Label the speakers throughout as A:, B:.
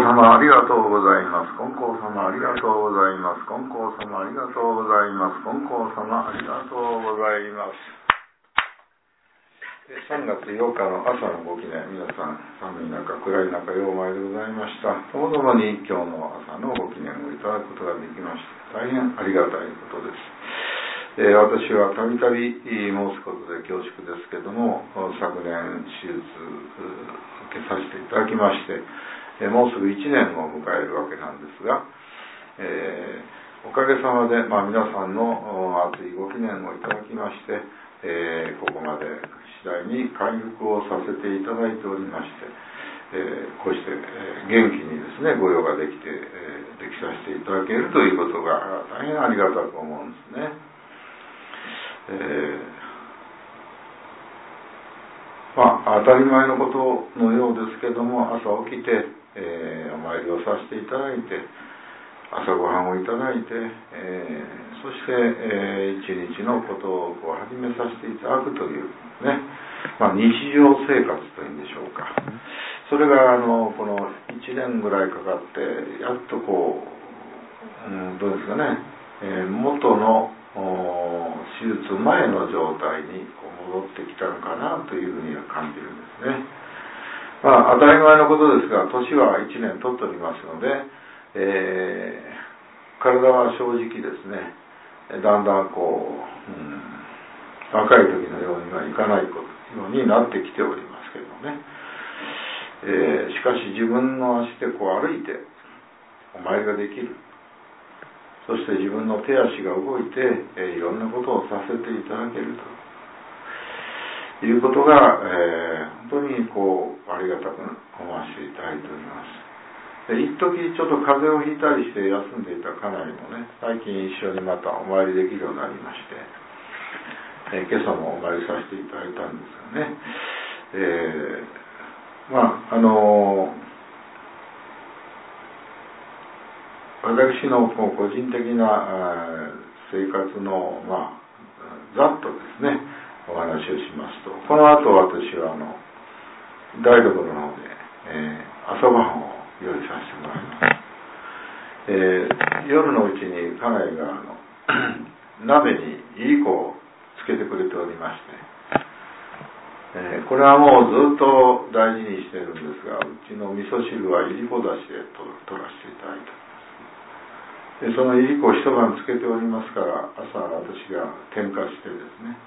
A: 様ありがとうございます。金光様ありがとうございます。金光様ありがとうございます。金光様ありがとうございます。3月8日の朝のご記念、皆さん寒い中暗い中ようお参りでございました。ともどもに今日の朝のご記念をいただくことができまして大変ありがたいことです。私はたびたび申すことで恐縮ですけども、昨年手術受けさせていただきまして、もうすぐ1年を迎えるわけなんですが、おかげさまで、皆さんの熱いご記念をいただきまして、ここまで次第に回復をさせていただいておりまして、こうして、元気にですねご用ができさせていただけるということが大変ありがたく思うんですね。当たり前のことのようですけども、朝起きて、お参りをさせていただいて、朝ごはんをいただいて、そして、一日のことを始めさせていただくというね、日常生活というんでしょうか。それがこの1年ぐらいかかってやっとどうですかね、元の手術前の状態に戻ってきたのかなというふうには感じるんですね。当たり前のことですが、年は1年取っておりますので、体は正直ですね、だんだん若い時のようにはいかないようになってきておりますけどね。しかし自分の足で歩いてお参りができる。そして自分の手足が動いて、いろんなことをさせていただけるということが、本当にありがたく思わせていただいております。一時ちょっと風邪をひいたりして休んでいた家内もね、最近一緒にまたお参りできるようになりまして、今朝もお参りさせていただいたんですよね。私の個人的な生活のざっとですねお話をしますと、この後私は台所の方で、朝ごはんを用意させてもらいます。夜のうちに家内が鍋にいりこをつけてくれておりまして、これはもうずっと大事にしてるんですが、うちの味噌汁はいりこだしで取らせていただいております。そのいりこを一晩つけておりますから、朝私が点火してですね、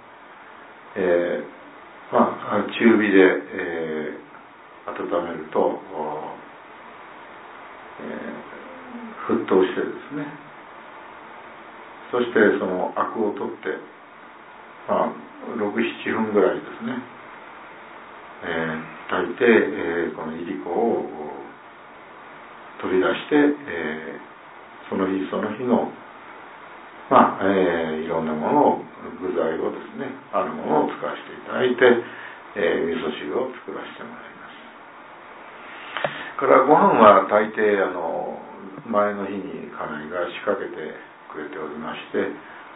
A: 中火で、温めると、沸騰してですね、そしてそのアクを取って、6、7分ぐらいですね、炊いて、このいりこを取り出して、その日その日のいろんなものを具材をですね、あるものを使わせていただいて、味噌汁を作らせてもらいます。からご飯は大抵前の日に家内が仕掛けてくれておりまして、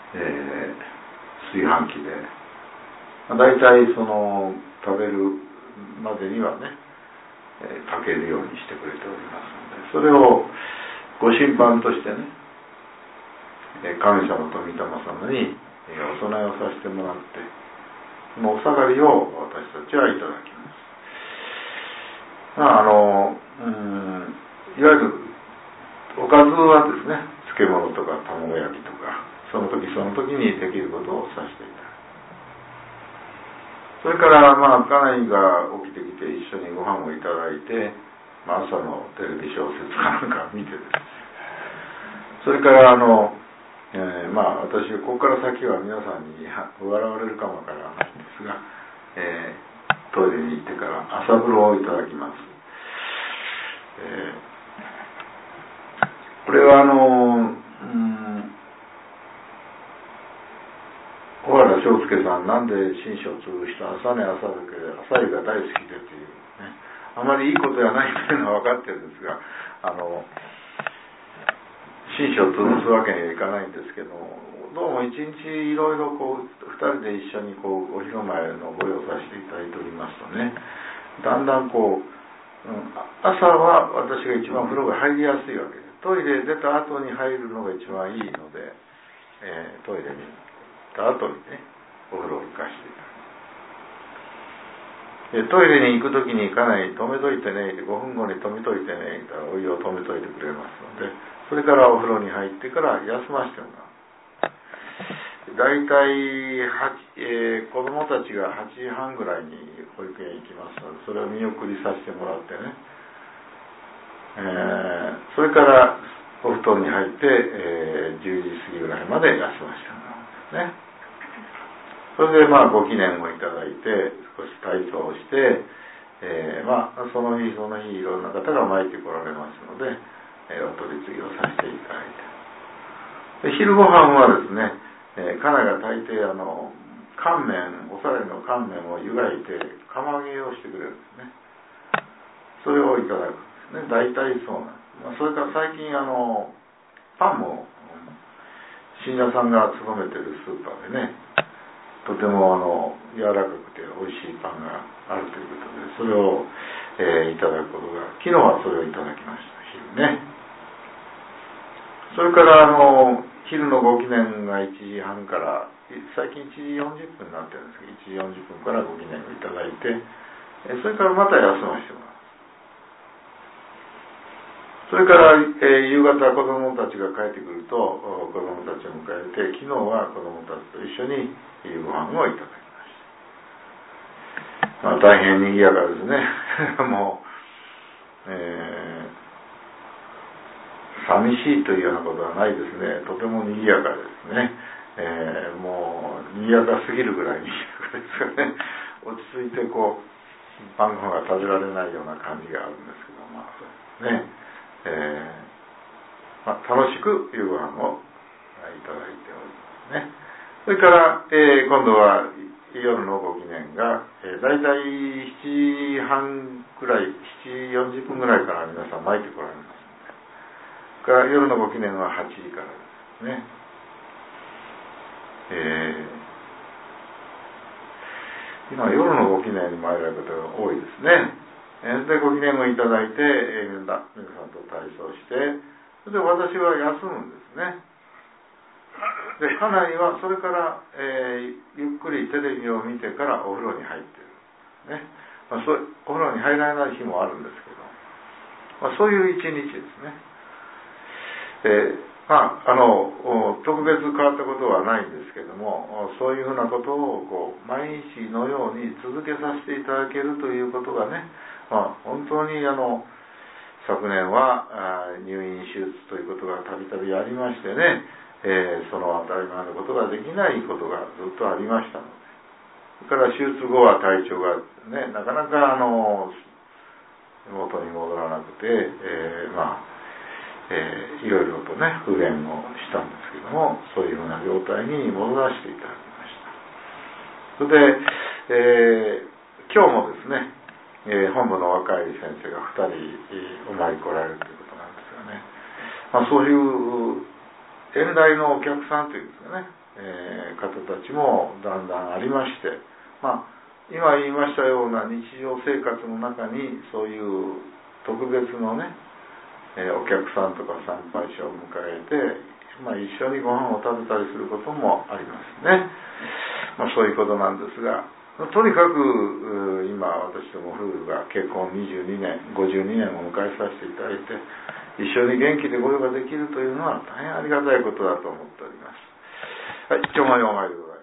A: 炊飯器で大体食べるまでにはね、炊けるようにしてくれておりますので、それをご神飯としてね、神様と御霊様にお供えをさせてもらって、そのお下がりを私たちはいただきます。いわゆるおかずはですね、漬物とか卵焼きとか、その時その時にできることをさせていただく。それから家内が起きてきて一緒にご飯をいただいて、朝のテレビ小説かなんか見てですね、それから私ここから先は皆さんに笑われるかもわからないんですが、トイレに行ってから朝風呂をいただきます。これは小原章介さん、なんで新書を継ぐ人、朝寝朝酒で朝湯が大好きでというね、あまりいいことじゃないというのは分かってるんですが、新書を潰すわけにはいかないんですけど、どうも一日いろいろ2人で一緒にお披露目のご用させていただいておりますとね、だんだん朝は私が一番風呂が入りやすいわけです。トイレ出た後に入るのが一番いいので、トイレに行った後にね、お風呂を行かしていただく。トイレに行くときにかなり止めといてね、5分後に止めといてね、お湯を止めといてくれますので、それからお風呂に入ってから休ませてもらう。だいたい子供たちが8時半ぐらいに保育園行きますので、それを見送りさせてもらってね、それからお布団に入って、10時過ぎぐらいまで休ませてもらうんですね。それでご記念をいただいて少し体操をして、その日いろんな方が参ってこられますので、お取り次ぎをさせていただいて、で昼ご飯はですね、家内が大抵乾麺、お皿の乾麺を湯がいて釜揚げをしてくれるんですね。それをいただくんですね。大体そうなんです。それから最近パンも信者さんが勤めてるスーパーでね、とても柔らかくて美味しいパンがあるということで、それを、いただくことが、昨日はそれをいただきました、昼ね。それから昼のご記念が1時半から、最近1時40分になってるんですけど、1時40分からご記念をいただいて、それからまた休ませてもらう。それから、夕方子どもたちが帰ってくると、子どもたちを迎えて、昨日は子どもたちと一緒に夕ご飯をいただきました。大変賑やかですね。もう、寂しいというようなことはないですね。とても賑やかですね。もう賑やかすぎるぐらい賑やかですよね。落ち着いて晩ご飯が食べられないような感じがあるんですけど、そうですね。楽しく夕ご飯をいただいておりますね。それから、今度は夜のご記念が、だいたい7時半くらい、7時40分ぐらいから皆さん参ってこられます。それから夜のご記念は8時からですね。今夜のご記念に参られる方が多いですね。でご記念をいただいて、皆さんと体操して、それで私は休むんですね。で家内はそれから、ゆっくりテレビを見てからお風呂に入っている、ね。お風呂に入らない日もあるんですけど、そういう一日ですね。特別変わったことはないんですけども、そういうふうなことを毎日のように続けさせていただけるということがね、本当に昨年は入院手術ということがたびたびありましてね、その当たり前のことができないことがずっとありましたので、それから手術後は体調がね、なかなか元に戻らなくて、いろいろとね不便をしたんですけども、そういうふうな状態に戻らせていただきました。それで、今日もですね、本部の若い先生が2人お参り来られるということなんですがね、そういう遠来のお客さんというんですかね、方たちもだんだんありまして、今言いましたような日常生活の中にそういう特別のね、お客さんとか参拝者を迎えて、一緒にご飯を食べたりすることもありますね。そういうことなんですが、とにかく今私ども夫婦が結婚22年、52年を迎えさせていただいて、一緒に元気でご用ができるというのは大変ありがたいことだと思っております。はい、今日もお参りでございます。